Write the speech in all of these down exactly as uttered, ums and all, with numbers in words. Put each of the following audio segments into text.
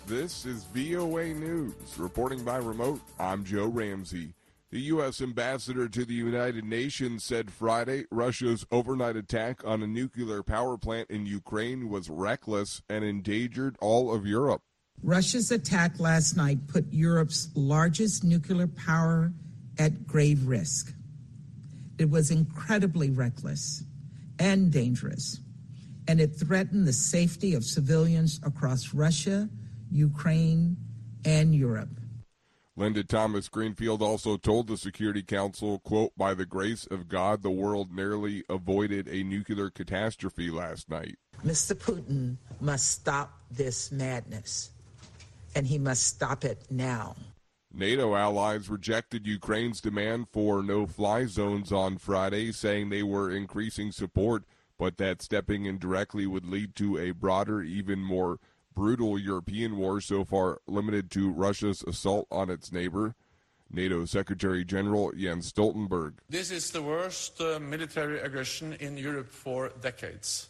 This is V O A News. Reporting by remote, I'm Joe Ramsey. The U S ambassador to the United Nations said Friday Russia's overnight attack on a nuclear power plant in Ukraine was reckless and endangered all of Europe. Russia's attack last night put Europe's largest nuclear power at grave risk. It was incredibly reckless and dangerous, and it threatened the safety of civilians across Russia, Ukraine, and Europe. Linda Thomas Greenfield also told the Security Council, quote, "By the grace of God, the world narrowly avoided a nuclear catastrophe last night." Mister Putin must stop this madness, and he must stop it now. NATO allies rejected Ukraine's demand for no-fly zones on Friday, saying they were increasing support, but that stepping in directly would lead to a broader, even more brutal European war, so far limited to Russia's assault on its neighbor. NATO Secretary General Jens Stoltenberg. This is the worst uh, military aggression in Europe for decades.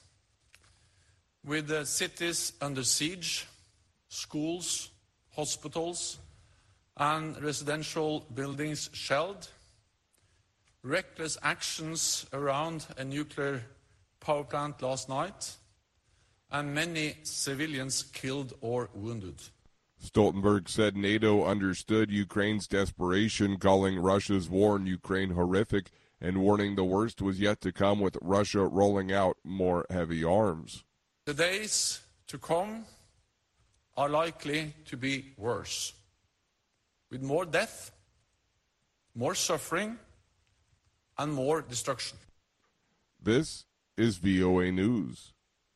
With the cities under siege, schools, hospitals, and residential buildings shelled, reckless actions around a nuclear power plant last night, and many civilians killed or wounded. Stoltenberg said NATO understood Ukraine's desperation, calling Russia's war in Ukraine horrific and warning the worst was yet to come with Russia rolling out more heavy arms. The days to come are likely to be worse, with more death, more suffering, and more destruction. This is V O A News.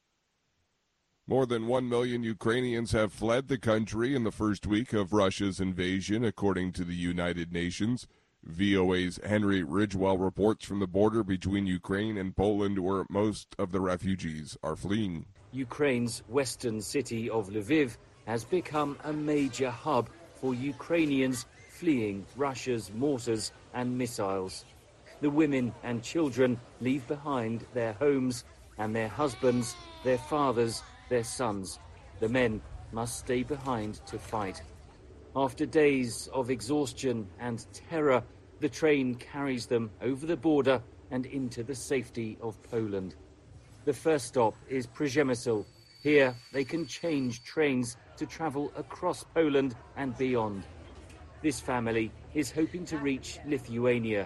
More than one million Ukrainians have fled the country in the first week of Russia's invasion, according to the United Nations. V O A's Henry Ridgewell reports from the border between Ukraine and Poland, where most of the refugees are fleeing. Ukraine's western city of Lviv has become a major hub for Ukrainians fleeing Russia's mortars and missiles. The women and children leave behind their homes and their husbands, their fathers, their sons. The men must stay behind to fight. After days of exhaustion and terror, the train carries them over the border and into the safety of Poland. The first stop is Przemysl. Here they can change trains to travel across Poland and beyond. This family is hoping to reach Lithuania.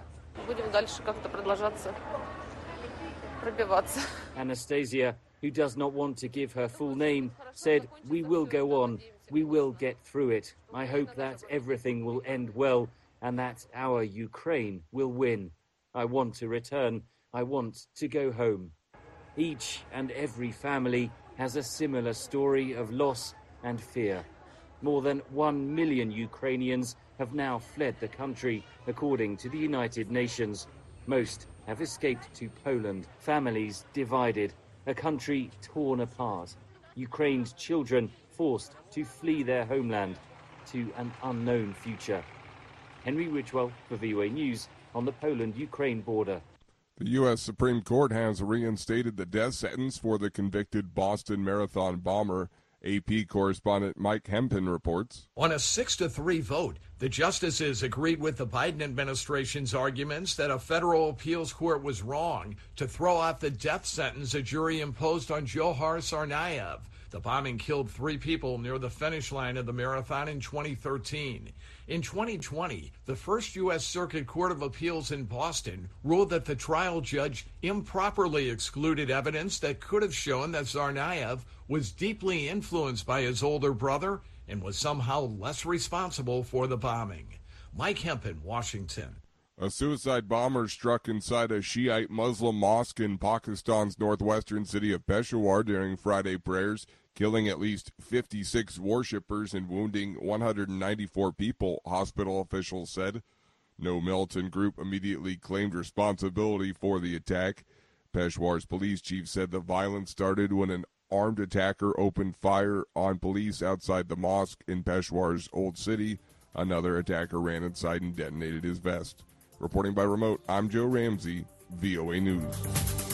Anastasia, who does not want to give her full name, said, "We will go on. We will get through it. I hope that everything will end well and that our Ukraine will win. I want to return. I want to go home." Each and every family has a similar story of loss and fear. More than one million Ukrainians have now fled the country, according to the United Nations. Most have escaped to Poland, families divided, a country torn apart, Ukraine's children forced to flee their homeland to an unknown future. Henry Ridgewell for V O A News on the Poland-Ukraine border. The U S Supreme Court has reinstated the death sentence for the convicted Boston Marathon bomber. A P correspondent Mike Hempen reports. On a six to three vote, the justices agreed with the Biden administration's arguments that a federal appeals court was wrong to throw out the death sentence a jury imposed on Johar Tsarnaev. The bombing killed three people near the finish line of the marathon in twenty thirteen. In twenty twenty, the first U S Circuit Court of Appeals in Boston ruled that the trial judge improperly excluded evidence that could have shown that Tsarnaev was deeply influenced by his older brother and was somehow less responsible for the bombing. Mike Hempen, Washington. A suicide bomber struck inside a Shiite Muslim mosque in Pakistan's northwestern city of Peshawar during Friday prayers, killing at least fifty-six worshippers and wounding one hundred ninety-four people, hospital officials said. No militant group immediately claimed responsibility for the attack. Peshawar's police chief said the violence started when an armed attacker opened fire on police outside the mosque in Peshawar's Old City. Another attacker ran inside and detonated his vest. Reporting by remote, I'm Joe Ramsey, V O A News.